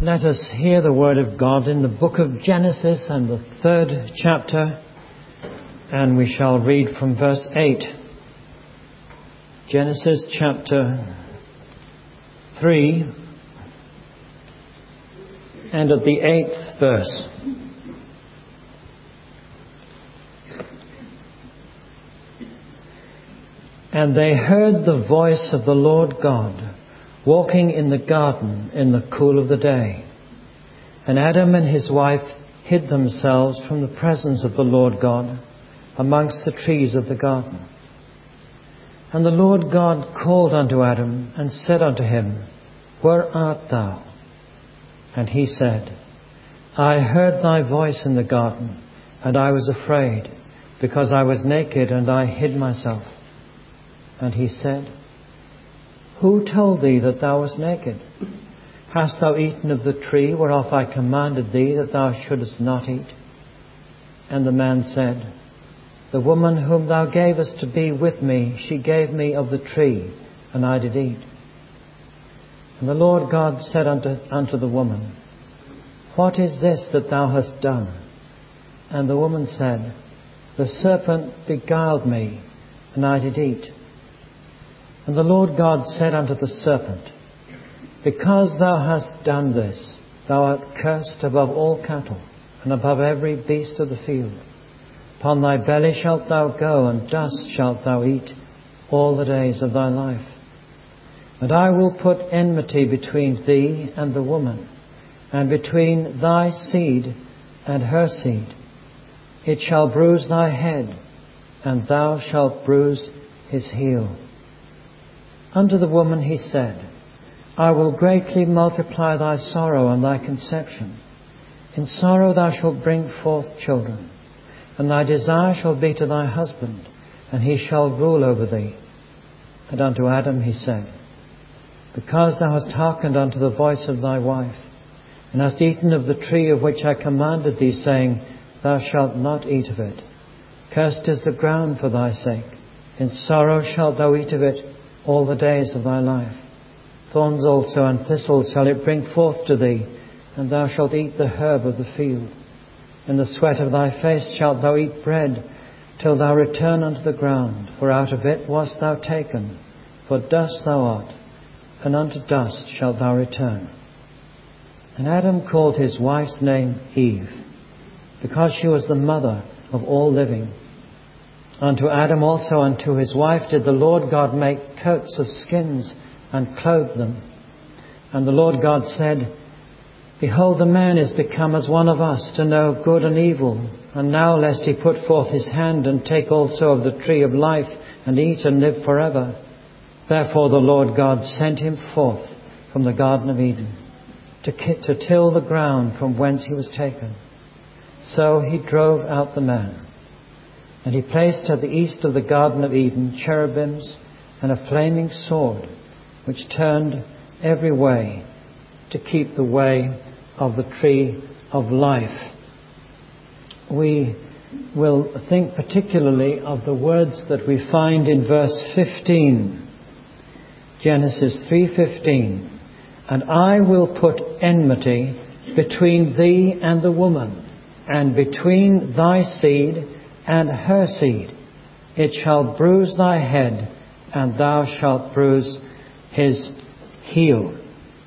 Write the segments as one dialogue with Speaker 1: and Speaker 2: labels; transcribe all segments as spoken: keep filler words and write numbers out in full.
Speaker 1: Let us hear the word of God in the book of Genesis and the third chapter, and we shall read from verse eight. Genesis chapter three and at the eighth verse. And they heard the voice of the Lord God walking in the garden in the cool of the day. And Adam and his wife hid themselves from the presence of the Lord God amongst the trees of the garden. And the Lord God called unto Adam and said unto him, Where art thou? And he said, I heard thy voice in the garden, and I was afraid, because I was naked, and I hid myself. And he said, Who told thee that thou wast naked? Hast thou eaten of the tree whereof I commanded thee that thou shouldest not eat? And the man said, The woman whom thou gavest to be with me, she gave me of the tree, and I did eat. And the Lord God said unto, unto the woman, What is this that thou hast done? And the woman said, The serpent beguiled me, and I did eat. And the Lord God said unto the serpent, Because thou hast done this, thou art cursed above all cattle, and above every beast of the field. Upon thy belly shalt thou go, and dust shalt thou eat all the days of thy life. And I will put enmity between thee and the woman, and between thy seed and her seed. It shall bruise thy head, and thou shalt bruise his heel. Unto the woman he said, I will greatly multiply thy sorrow and thy conception. In sorrow thou shalt bring forth children, and thy desire shall be to thy husband, and he shall rule over thee. And unto Adam he said, Because thou hast hearkened unto the voice of thy wife, and hast eaten of the tree of which I commanded thee, saying, Thou shalt not eat of it. Cursed is the ground for thy sake. In sorrow shalt thou eat of it all the days of thy life. Thorns also and thistles shall it bring forth to thee, and thou shalt eat the herb of the field. In the sweat of thy face shalt thou eat bread, till thou return unto the ground, for out of it wast thou taken. For dust thou art, and unto dust shalt thou return. And Adam called his wife's name Eve, because she was the mother of all living. Unto Adam also and to his wife did the Lord God make coats of skins, and clothed them. And the Lord God said, Behold, the man is become as one of us, to know good and evil. And now lest he put forth his hand, and take also of the tree of life, and eat and live forever. Therefore the Lord God sent him forth from the Garden of Eden, to, to till the ground from whence he was taken. So he drove out the man. And he placed at the east of the Garden of Eden cherubims and a flaming sword, which turned every way to keep the way of the tree of life. We will think particularly of the words that we find in verse fifteen. Genesis three fifteen. And I will put enmity between thee and the woman, and between thy seed and her seed. It shall bruise thy head, and thou shalt bruise his heel.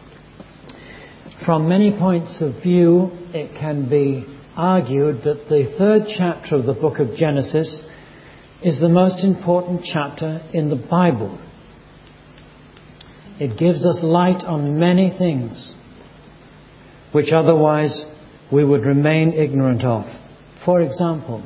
Speaker 1: From many points of view, it can be argued that the third chapter of the book of Genesis is the most important chapter in the Bible. It gives us light on many things which otherwise we would remain ignorant of. For example,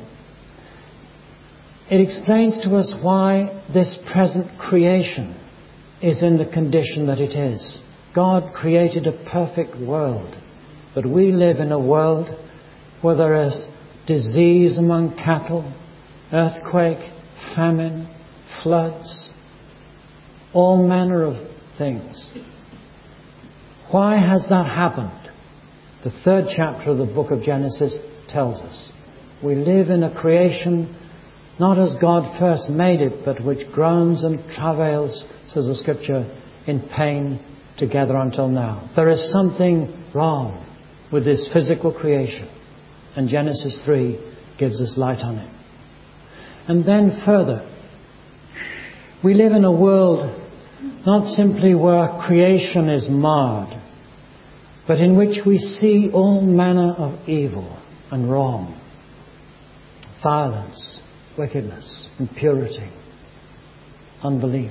Speaker 1: it explains to us why this present creation is in the condition that it is. God created a perfect world, but we live in a world where there is disease among cattle, earthquake, famine, floods, all manner of things. Why has that happened? The third chapter of the book of Genesis tells us. We live in a creation not as God first made it, but which groans and travails, says the Scripture, in pain together until now. There is something wrong with this physical creation? And Genesis three gives us light on it. And then further, we live in a world not simply where creation is marred, but in which we see all manner of evil and wrong, violence, wickedness, impurity, unbelief.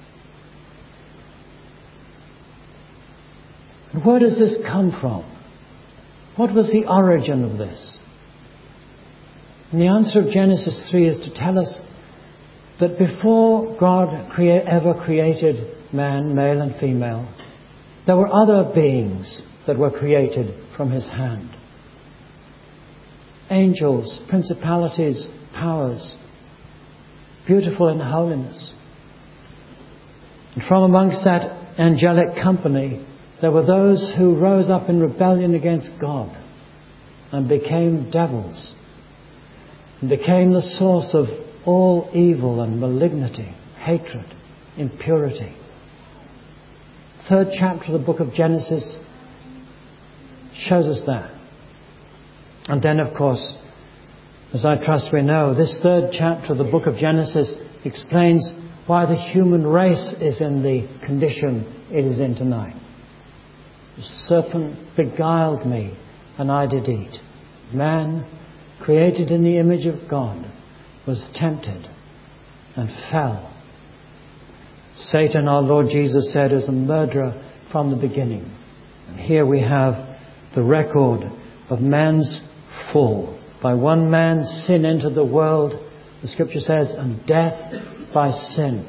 Speaker 1: And where does this come from? What was the origin of this? And the answer of Genesis three is to tell us that before God crea- ever created man, male and female, there were other beings that were created from his hand. Angels, principalities, powers, beautiful in holiness. And from amongst that angelic company, there were those who rose up in rebellion against God and became devils, and became the source of all evil and malignity, hatred, impurity. Third chapter of the book of Genesis shows us that. And then, of course, as I trust we know, this third chapter of the book of Genesis explains why the human race is in the condition it is in tonight. The serpent beguiled me, and I did eat. Man, created in the image of God, was tempted and fell. Satan, our Lord Jesus said, is a murderer from the beginning. And here we have the record of man's fall. By one man's sin entered the world, the Scripture says, and death by sin.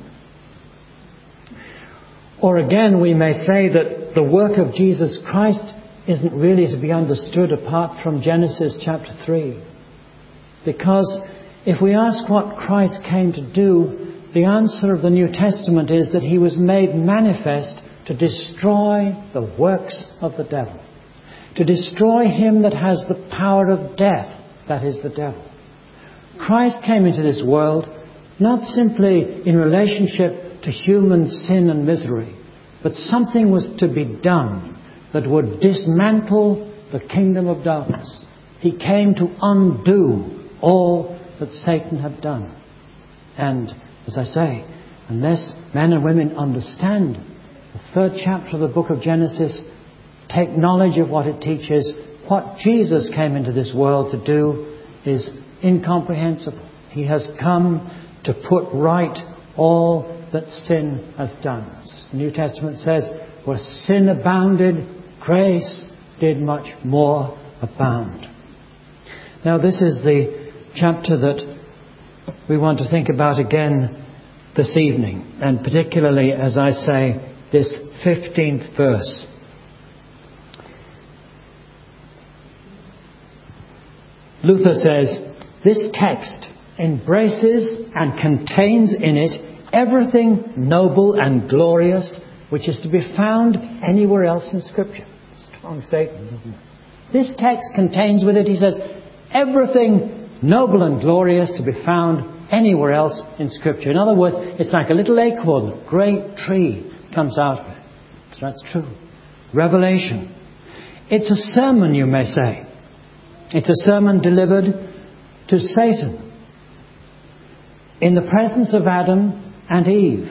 Speaker 1: Or again, we may say that the work of Jesus Christ isn't really to be understood apart from Genesis chapter three. Because if we ask what Christ came to do, the answer of the New Testament is that he was made manifest to destroy the works of the devil. To destroy him that has the power of death, that is the devil. Christ came into this world not simply in relationship to human sin and misery, but something was to be done that would dismantle the kingdom of darkness. He came to undo all that Satan had done. And, as I say, unless men and women understand the third chapter of the book of Genesis, take knowledge of what it teaches, what Jesus came into this world to do is incomprehensible. He has come to put right all that sin has done. As the New Testament says, where sin abounded, grace did much more abound. Now this is the chapter that we want to think about again this evening, and particularly, as I say, this fifteenth verse. Luther says, this text embraces and contains in it everything noble and glorious which is to be found anywhere else in Scripture. Strong statement, isn't it? This text contains with it, he says, everything noble and glorious to be found anywhere else in Scripture. In other words, it's like a little acorn, a great tree comes out of it. So that's true. Revelation. It's a sermon, you may say. It's a sermon delivered to Satan in the presence of Adam and Eve.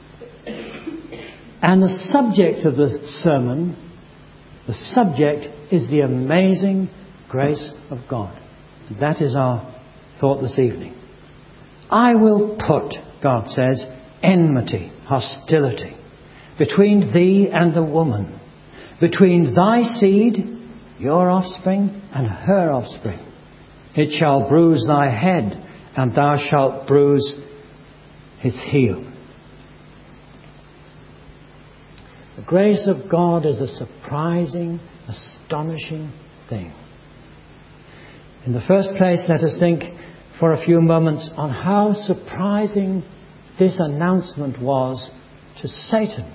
Speaker 1: And the subject of the sermon, the subject is the amazing grace of God. That is our thought this evening. I will put, God says, enmity, hostility between thee and the woman, between thy seed, your offspring, and her offspring. It shall bruise thy head, and thou shalt bruise his heel. The grace of God is a surprising, astonishing thing. In the first place, let us think for a few moments on how surprising this announcement was to Satan.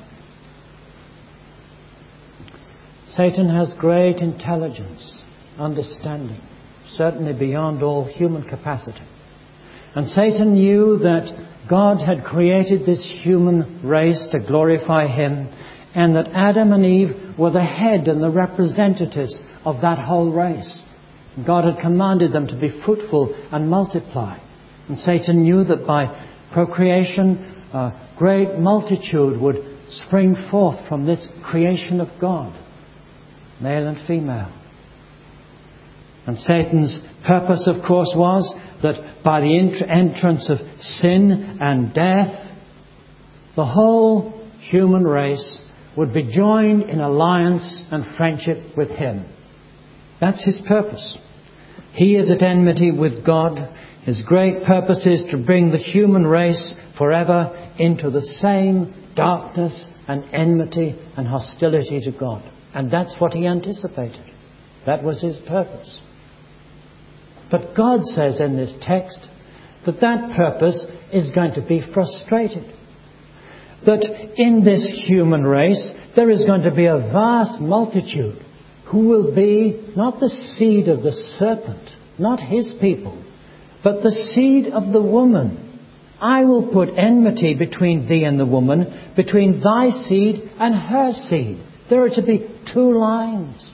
Speaker 1: Satan has great intelligence, understanding, certainly beyond all human capacity. And Satan knew that God had created this human race to glorify him and that Adam and Eve were the head and the representatives of that whole race. God had commanded them to be fruitful and multiply. And Satan knew that by procreation, a great multitude would spring forth from this creation of God, male and female. And Satan's purpose, of course, was that by the entrance of sin and death, the whole human race would be joined in alliance and friendship with him. That's his purpose. He is at enmity with God. His great purpose is to bring the human race forever into the same darkness and enmity and hostility to God. And that's what he anticipated. That was his purpose. But God says in this text that that purpose is going to be frustrated. That in this human race there is going to be a vast multitude who will be not the seed of the serpent, not his people, but the seed of the woman. I will put enmity between thee and the woman, between thy seed and her seed. There are to be two lines.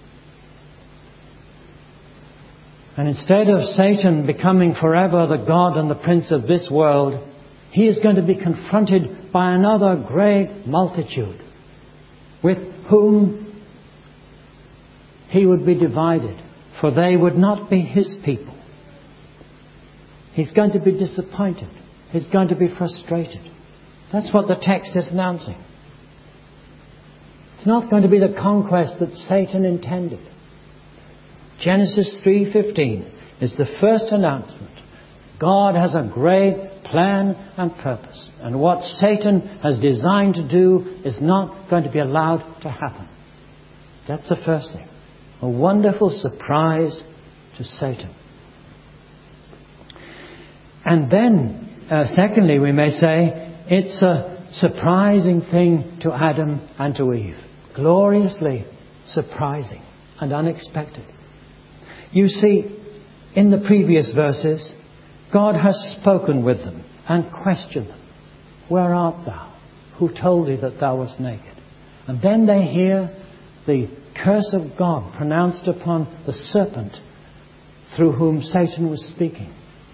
Speaker 1: And instead of Satan becoming forever the God and the prince of this world, he is going to be confronted by another great multitude with whom he would be divided, for they would not be his people. He's going to be disappointed. He's going to be frustrated. That's what the text is announcing. It's not going to be the conquest that Satan intended. Genesis three fifteen is the first announcement. God has a great plan and purpose. And what Satan has designed to do is not going to be allowed to happen. That's the first thing. A wonderful surprise to Satan. And then, uh, secondly, we may say, it's a surprising thing to Adam and to Eve. Gloriously surprising and unexpected. You see, in the previous verses, God has spoken with them and questioned them. Where art thou? Who told thee that thou wast naked? And then they hear the curse of God pronounced upon the serpent through whom Satan was speaking.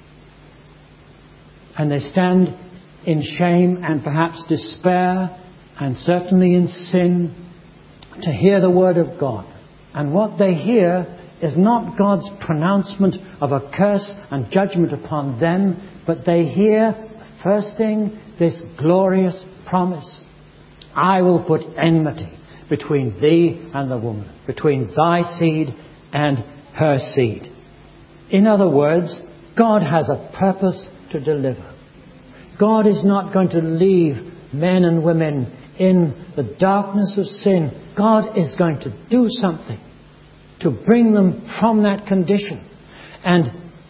Speaker 1: And they stand in shame and perhaps despair and certainly in sin to hear the word of God. And what they hear is not God's pronouncement of a curse and judgment upon them, but they hear, first thing, this glorious promise. I will put enmity between thee and the woman, between thy seed and her seed. In other words, God has a purpose to deliver. God is not going to leave men and women in the darkness of sin. God is going to do something to bring them from that condition. And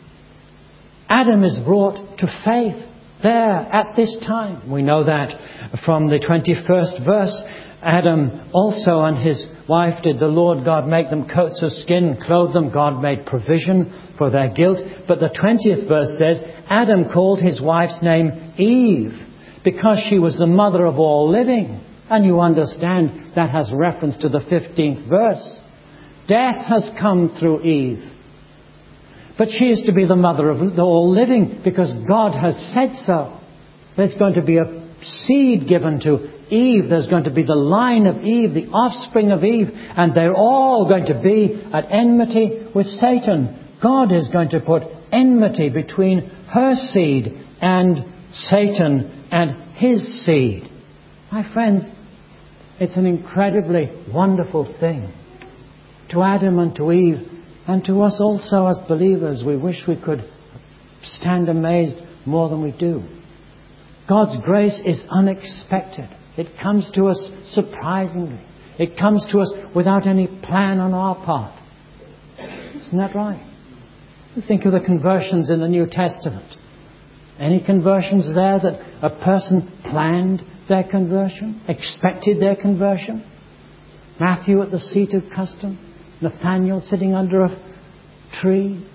Speaker 1: Adam is brought to faith there at this time. We know that from the twenty-first verse. Adam also and his wife did the Lord God make them coats of skin, clothe them. God made provision for their guilt. But the twentieth verse says, Adam called his wife's name Eve because she was the mother of all living. And you understand that has reference to the fifteenth verse. Death has come through Eve. But she is to be the mother of all living because God has said so. There's going to be a seed given to Eve. There's going to be the line of Eve, the offspring of Eve. And they're all going to be at enmity with Satan. God is going to put enmity between her seed and Satan and his seed. My friends, it's an incredibly wonderful thing. To Adam and to Eve, and to us also as believers, we wish we could stand amazed more than we do. God's grace is unexpected. It comes to us surprisingly. It comes to us without any plan on our part. Isn't that right? Think of the conversions in the New Testament. Any conversions there that a person planned their conversion, expected their conversion? Matthew at the seat of custom, Nathaniel sitting under a tree,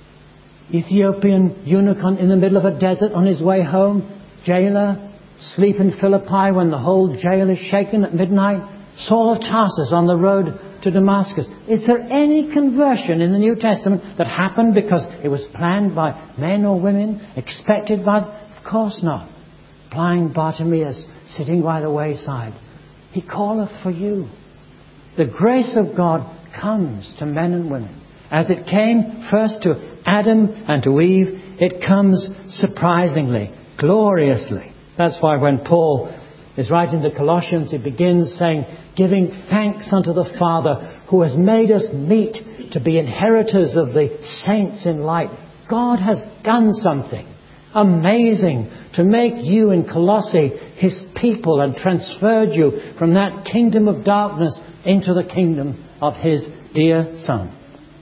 Speaker 1: Ethiopian eunuch in the middle of a desert on his way home, jailer, sleep in Philippi when the whole jail is shaken at midnight, Saul of Tarsus on the road to Damascus. Is there any conversion in the New Testament that happened because it was planned by men or women, expected by... Of course not. Blind Bartimaeus sitting by the wayside. He calleth for you. The grace of God comes to men and women. As it came first to Adam and to Eve, it comes surprisingly, gloriously. That's why when Paul is writing the Colossians, he begins saying, giving thanks unto the Father who has made us meet to be inheritors of the saints in light. God has done something amazing to make you in Colossae His people and transferred you from that kingdom of darkness into the kingdom of His dear Son.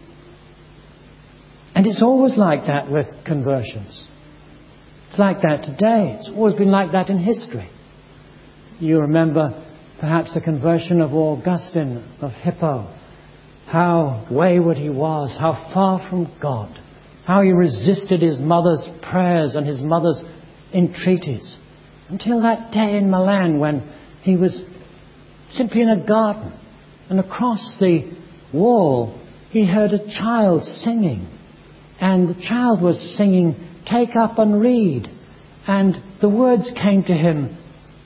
Speaker 1: And it's always like that with conversions. It's like that today. It's always been like that in history. You remember perhaps the conversion of Augustine of Hippo. How wayward he was, how far from God. How he resisted his mother's prayers and his mother's entreaties. Until that day in Milan when he was simply in a garden. And across the wall he heard a child singing. And the child was singing, "Take up and read." And the words came to him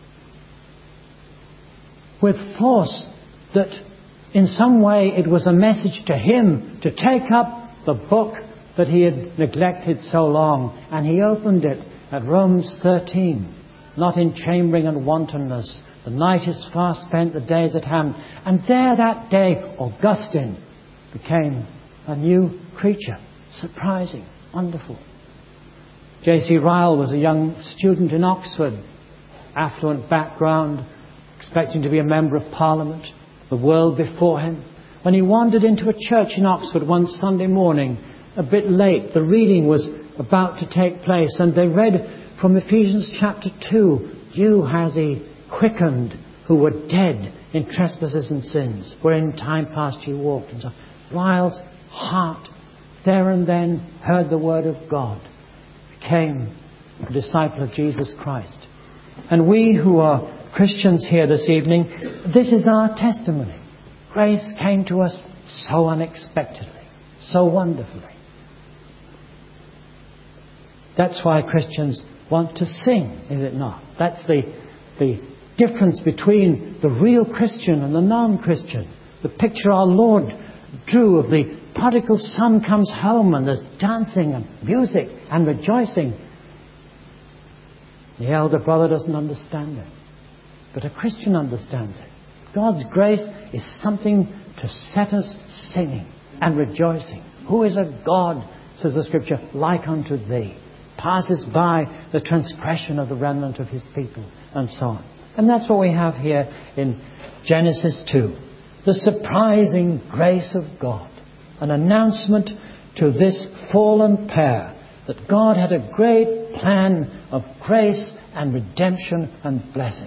Speaker 1: with force that in some way it was a message to him to take up the book that he had neglected so long. And he opened it at Romans thirteen. Not in chambering and wantonness. The night is fast spent, the day is at hand. And there that day, Augustine became a new creature. Surprising, wonderful. J C Ryle was a young student in Oxford. Affluent background, expecting to be a member of Parliament. The world before him. When he wandered into a church in Oxford one Sunday morning, a bit late, the reading was about to take place, and they read from Ephesians chapter two, "You has He quickened who were dead in trespasses and sins, wherein in time past you walked." And so Ryle's heart there and then heard the word of God, became a disciple of Jesus Christ. And we who are Christians here this evening, this is our testimony. Grace came to us so unexpectedly, so wonderfully. That's why Christians want to sing, is it not? That's the, the difference between the real Christian and the non-Christian. The picture our Lord drew of the prodigal son comes home and there's dancing and music and rejoicing. The elder brother doesn't understand it, but a Christian understands it. God's grace is something to set us singing and rejoicing. Who is a God, says the Scripture, like unto thee? Passes by the transgression of the remnant of His people, and so on. And that's what we have here in Genesis two. The surprising grace of God. An announcement to this fallen pair that God had a great plan of grace and redemption and blessing.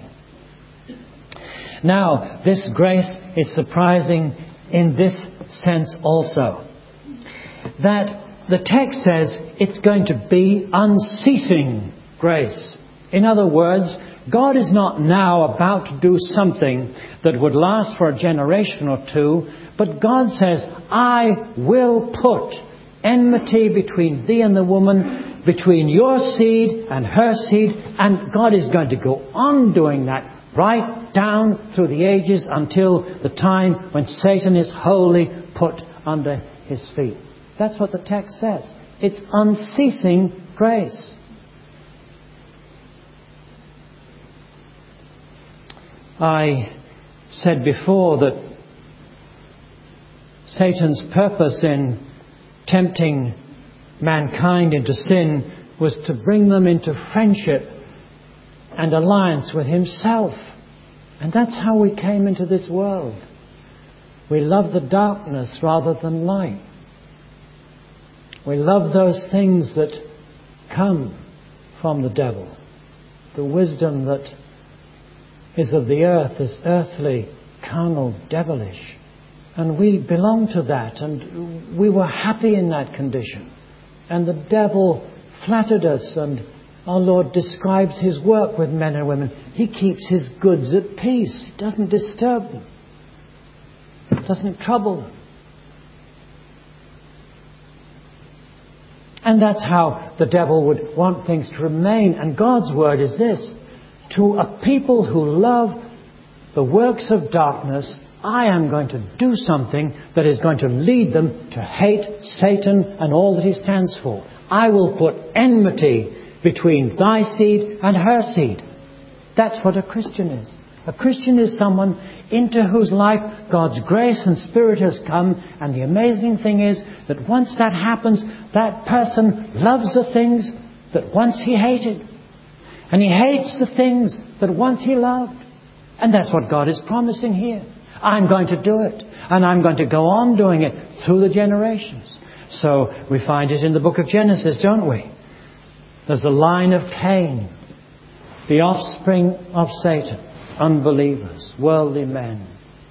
Speaker 1: Now, this grace is surprising in this sense also. That the text says it's going to be unceasing grace. In other words, God is not now about to do something that would last for a generation or two, but God says, I will put enmity between thee and the woman, between your seed and her seed, and God is going to go on doing that right down through the ages until the time when Satan is wholly put under his feet. That's what the text says. It's unceasing grace. I said before that Satan's purpose in tempting mankind into sin was to bring them into friendship and alliance with himself. And that's how we came into this world. We love the darkness rather than light. We love those things that come from the devil. The wisdom that is of the earth is earthly, carnal, devilish. And we belong to that, and we were happy in that condition. And the devil flattered us, and our Lord describes his work with men and women. He keeps his goods at peace. He doesn't disturb them. It doesn't trouble them. And that's how the devil would want things to remain. And God's word is this: to a people who love the works of darkness, I am going to do something that is going to lead them to hate Satan and all that he stands for. I will put enmity between thy seed and her seed. That's what a Christian is. A Christian is someone into whose life God's grace and Spirit has come. And the amazing thing is that once that happens, that person loves the things that once he hated. And he hates the things that once he loved. And that's what God is promising here. I'm going to do it. And I'm going to go on doing it through the generations. So we find it in the book of Genesis, don't we? There's a line of Cain, the offspring of Satan, unbelievers, worldly men,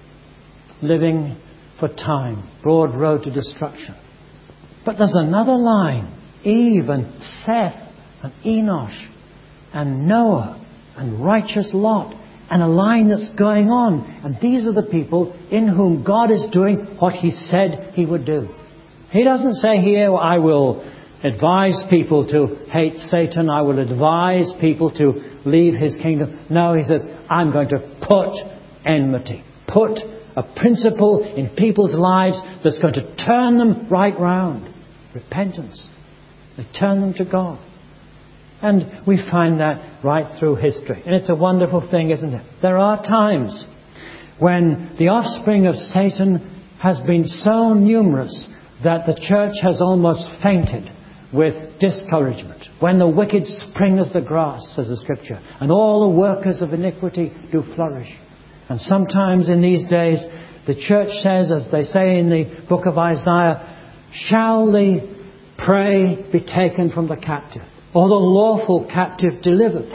Speaker 1: living for time, broad road to destruction. But there's another line, Eve and Seth and Enosh and Noah and righteous Lot, and a line that's going on. And these are the people in whom God is doing what he said he would do. He doesn't say here, I will advise people to hate Satan, I will advise people to leave his kingdom. No, he says, I'm going to put enmity, put a principle in people's lives that's going to turn them right round. Repentance. They turn them to God. And we find that right through history. And it's a wonderful thing, isn't it? There are times when the offspring of Satan has been so numerous that the church has almost fainted with discouragement. When the wicked spring as the grass, says the Scripture, and all the workers of iniquity do flourish. And sometimes in these days, the church says, as they say in the book of Isaiah, shall the prey be taken from the captive, or the lawful captive delivered?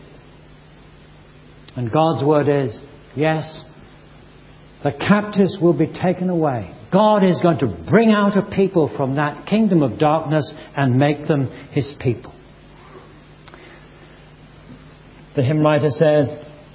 Speaker 1: And God's word is, yes, the captives will be taken away. God is going to bring out a people from that kingdom of darkness and make them his people. The hymn writer says,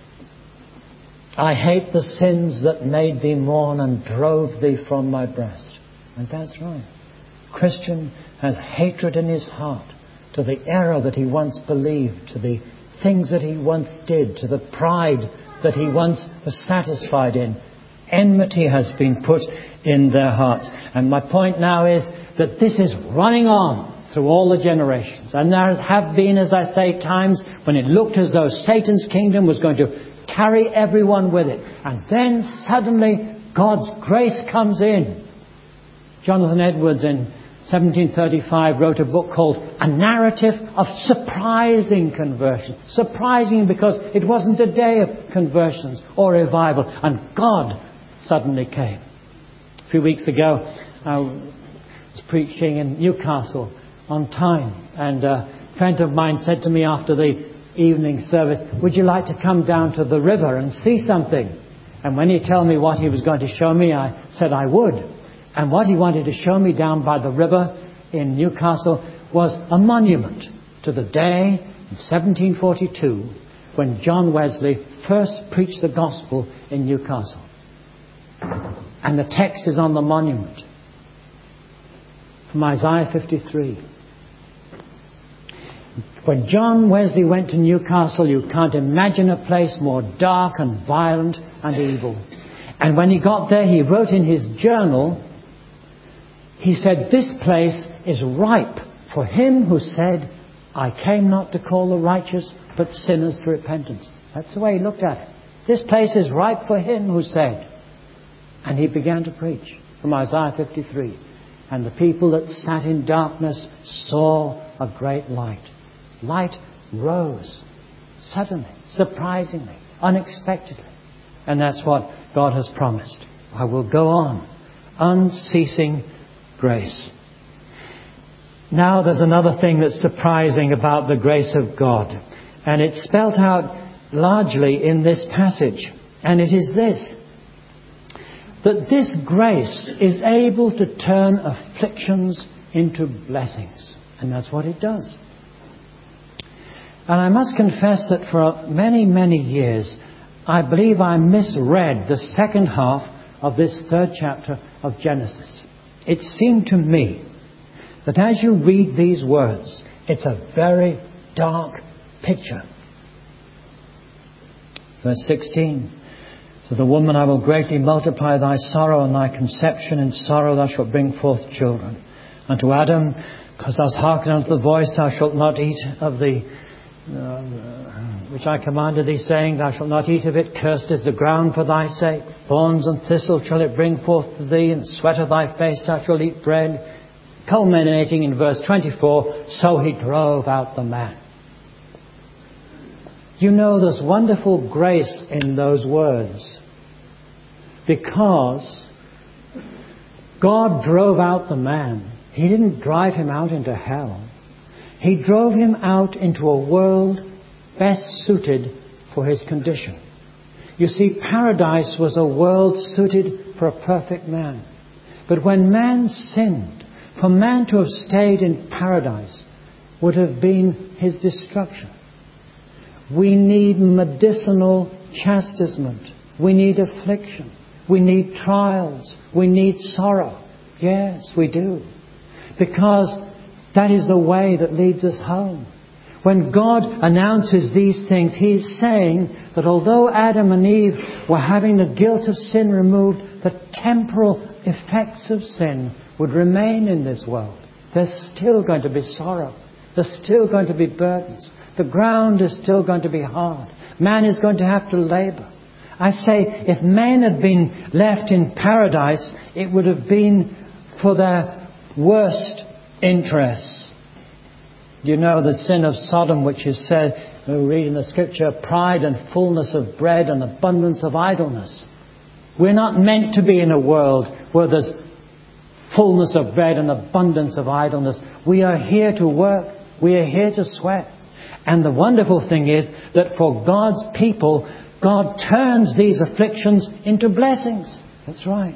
Speaker 1: I hate the sins that made thee mourn and drove thee from my breast. And that's right. Christian has hatred in his heart to the error that he once believed, to the things that he once did, to the pride that he once was satisfied in. Enmity has been put in their hearts. And my point now is that this is running on through all the generations. And there have been, as I say, times when it looked as though Satan's kingdom was going to carry everyone with it. And then suddenly God's grace comes in. Jonathan Edwards in seventeen thirty-five wrote a book called A Narrative of Surprising Conversion. Surprising because it wasn't a day of conversions or revival. And God suddenly came. A few weeks ago, I was preaching in Newcastle on time. And a friend of mine said to me after the evening service, would you like to come down to the river and see something? And when he told me what he was going to show me, I said I would. And what he wanted to show me down by the river in Newcastle was a monument to the day in seventeen forty-two when John Wesley first preached the gospel in Newcastle. And the text is on the monument from Isaiah fifty-three. When John Wesley went to Newcastle, you can't imagine a place more dark and violent and evil. And when he got there, he wrote in his journal, he said, this place is ripe for him who said, I came not to call the righteous, but sinners to repentance. That's the way he looked at it. This place is ripe for him who said. And he began to preach from Isaiah fifty-three. And the people that sat in darkness saw a great light. Light rose suddenly, surprisingly, unexpectedly. And that's what God has promised. I will go on, unceasing grace. Now there's another thing that's surprising about the grace of God. And it's spelt out largely in this passage. And it is this: that this grace is able to turn afflictions into blessings. And that's what it does. And I must confess that for many, many years, I believe I misread the second half of this third chapter of Genesis. It seemed to me that as you read these words, it's a very dark picture. Verse sixteen. To the woman I will greatly multiply thy sorrow and thy conception. In sorrow thou shalt bring forth children. And to Adam, because thou hast hearkened unto the voice, thou shalt not eat of the, uh, which I commanded thee, saying, thou shalt not eat of it. Cursed is the ground for thy sake. Thorns and thistles shall it bring forth to thee, and sweat of thy face thou shalt eat bread. Culminating in verse twenty-four, so he drove out the man. You know, there's wonderful grace in those words, because God drove out the man. He didn't drive him out into hell. He drove him out into a world best suited for his condition. You see, paradise was a world suited for a perfect man. But when man sinned, for man to have stayed in paradise would have been his destruction. We need medicinal chastisement. We need affliction. We need trials. We need sorrow. Yes, we do. Because that is the way that leads us home. When God announces these things, He is saying that although Adam and Eve were having the guilt of sin removed, the temporal effects of sin would remain in this world. There's still going to be sorrow. There's still going to be burdens. The ground is still going to be hard. Man is going to have to labour. I say, if men had been left in paradise, it would have been for their worst interests. You know the sin of Sodom, which is said, we read in the scripture, pride and fullness of bread and abundance of idleness. We're not meant to be in a world where there's fullness of bread and abundance of idleness. We are here to work. We are here to sweat. And the wonderful thing is that for God's people, God turns these afflictions into blessings. That's right.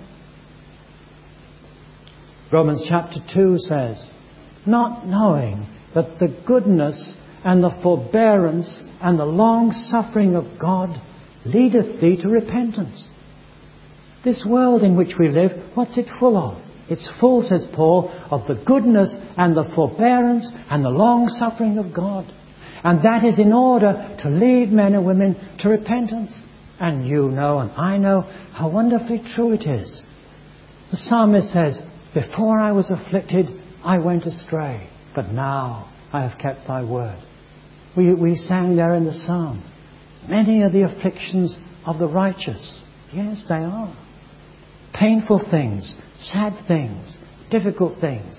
Speaker 1: Romans chapter two says, not knowing that the goodness and the forbearance and the long suffering of God leadeth thee to repentance. This world in which we live, what's it full of? It's full, says Paul, of the goodness and the forbearance and the long suffering of God. And that is in order to lead men and women to repentance. And you know and I know how wonderfully true it is. The psalmist says, before I was afflicted, I went astray, but now I have kept thy word. We, we sang there in the psalm, many are the afflictions of the righteous. Yes, they are. Painful things, sad things, difficult things.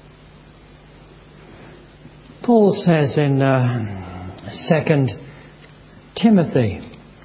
Speaker 1: Paul says in uh, Second Timothy,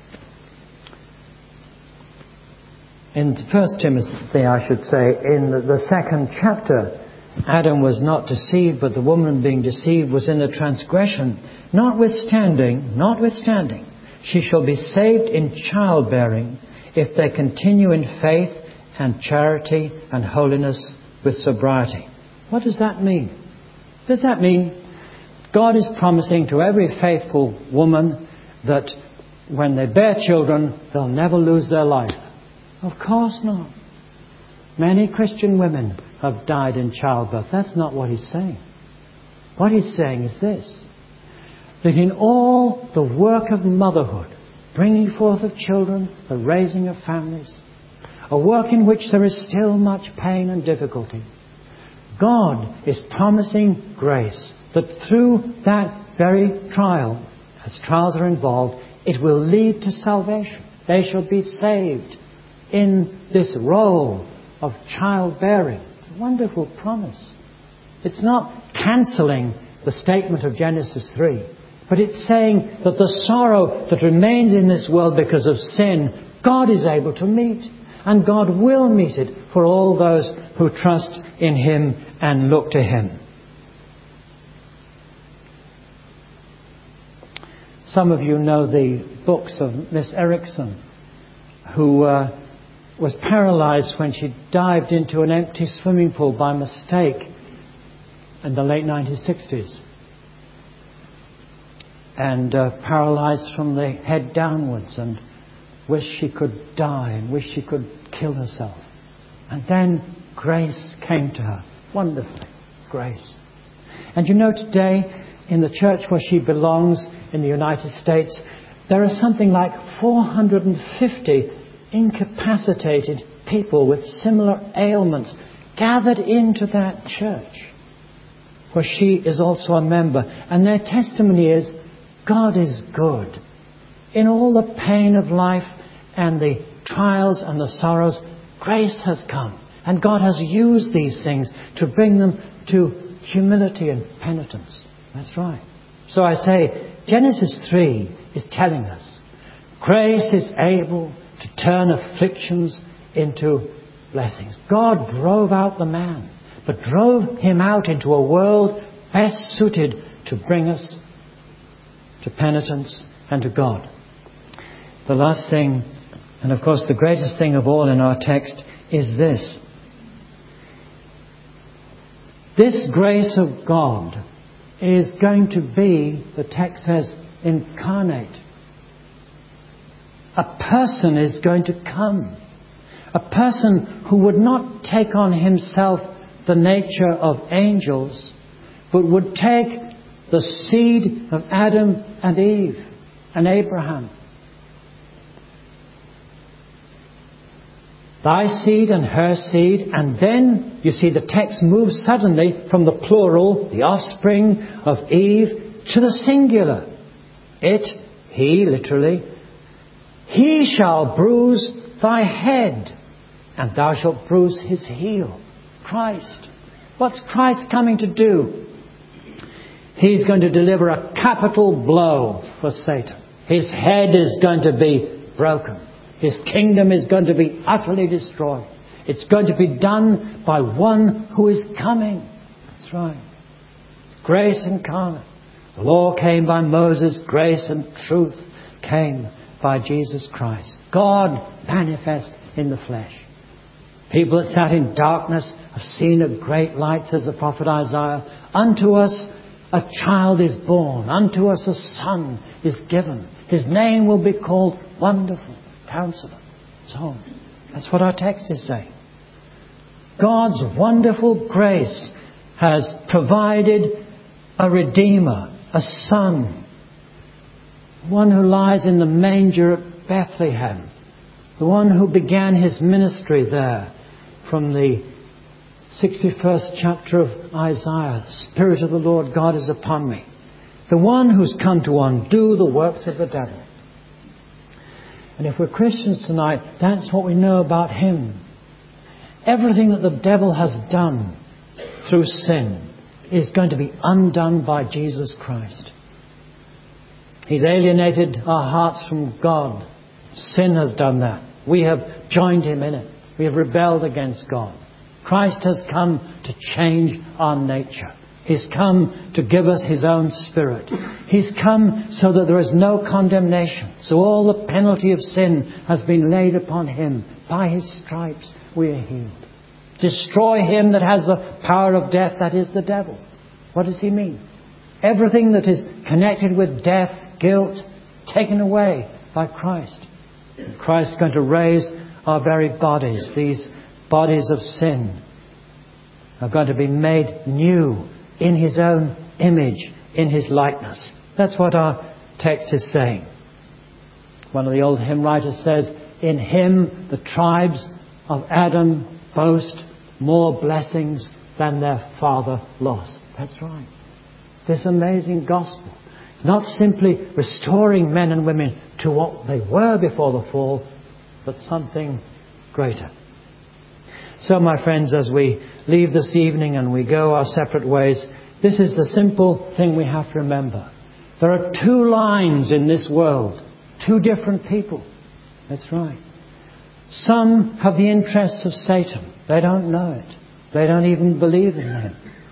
Speaker 1: in First Timothy, I should say, in the, the second chapter, Adam was not deceived, but the woman being deceived was in the transgression. Notwithstanding, notwithstanding, she shall be saved in childbearing if they continue in faith and charity and holiness with sobriety. What does that mean? Does that mean God is promising to every faithful woman that when they bear children, they'll never lose their life? Of course not. Many Christian women have died in childbirth. That's not what he's saying. What he's saying is this, that in all the work of motherhood, bringing forth of children, the raising of families, a work in which there is still much pain and difficulty, God is promising grace, that through that very trial, as trials are involved, it will lead to salvation. They shall be saved in this role of childbearing. It's a wonderful promise. It's not cancelling the statement of Genesis three, but it's saying that the sorrow that remains in this world because of sin, God is able to meet. And God will meet it for all those who trust in Him and look to Him. Some of you know the books of Miss Erickson, who uh, was paralyzed when she dived into an empty swimming pool by mistake in the late nineteen sixties. And uh, paralyzed from the head downwards. And wish she could die and wish she could kill herself. And then grace came to her. Wonderfully, grace. And you know, today, in the church where she belongs in the United States, there are something like four hundred fifty incapacitated people with similar ailments gathered into that church, where she is also a member. And their testimony is, God is good. In all the pain of life and the trials and the sorrows, grace has come. And God has used these things to bring them to humility and penitence. That's right. So I say, Genesis three is telling us, grace is able to turn afflictions into blessings. God drove out the man, but drove him out into a world best suited to bring us to penitence and to God. The last thing, and of course the greatest thing of all in our text, is this. This grace of God is going to be, the text says, incarnate. A person is going to come. A person who would not take on himself the nature of angels, but would take the seed of Adam and Eve and Abraham. Thy seed and her seed, and then you see the text moves suddenly from the plural, the offspring of Eve, to the singular. It, he, literally, he shall bruise thy head, and thou shalt bruise his heel. Christ. What's Christ coming to do? He's going to deliver a capital blow for Satan. His head is going to be broken. His kingdom is going to be utterly destroyed. It's going to be done by one who is coming. That's right. Grace incarnate. The law came by Moses. Grace and truth came by Jesus Christ. God manifest in the flesh. People that sat in darkness have seen a great light, says the prophet Isaiah. Unto us a child is born. Unto us a son is given. His name will be called Wonderful Counselor. So, that's what our text is saying. God's wonderful grace has provided a Redeemer, a Son, one who lies in the manger at Bethlehem, the one who began his ministry there from the sixty-first chapter of Isaiah. The Spirit of the Lord God is upon me. The one who's come to undo the works of the devil. And if we're Christians tonight, that's what we know about him. Everything that the devil has done through sin is going to be undone by Jesus Christ. He's alienated our hearts from God. Sin has done that. We have joined him in it. We have rebelled against God. Christ has come to change our nature. He's come to give us his own Spirit. He's come so that there is no condemnation. So all the penalty of sin has been laid upon him. By his stripes we are healed. Destroy him that has the power of death, that is the devil. What does he mean? Everything that is connected with death, guilt, taken away by Christ. And Christ is going to raise our very bodies. These bodies of sin are going to be made new in his own image, in his likeness. That's what our text is saying. One of the old hymn writers says, in him the tribes of Adam boast more blessings than their father lost. That's right. This amazing gospel is not simply restoring men and women to what they were before the fall, but something greater. So, my friends, as we leave this evening and we go our separate ways, this is the simple thing we have to remember. There are two lines in this world, two different people. That's right. Some have the interests of Satan. They don't know it. They don't even believe in him.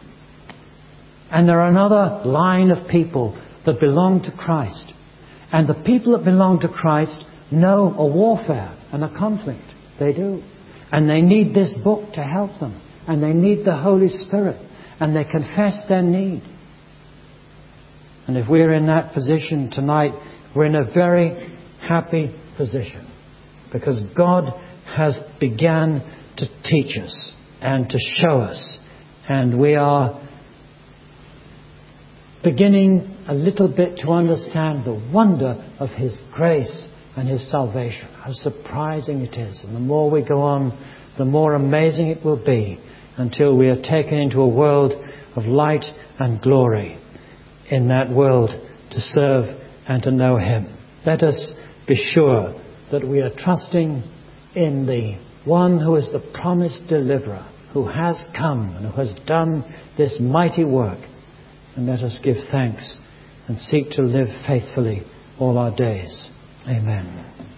Speaker 1: And there are another line of people that belong to Christ. And the people that belong to Christ know a warfare and a conflict. They do. And they need this book to help them. And they need the Holy Spirit. And they confess their need. And if we're in that position tonight, we're in a very happy position. because God has begun to teach us and to show us, and we are beginning a little bit to understand the wonder of His grace and His salvation. How surprising it is. And the more we go on, the more amazing it will be, until we are taken into a world of light and glory, in that world to serve and to know Him. Let us be sure that we are trusting in the one who is the promised deliverer, who has come and who has done this mighty work. And let us give thanks and seek to live faithfully all our days. Amen.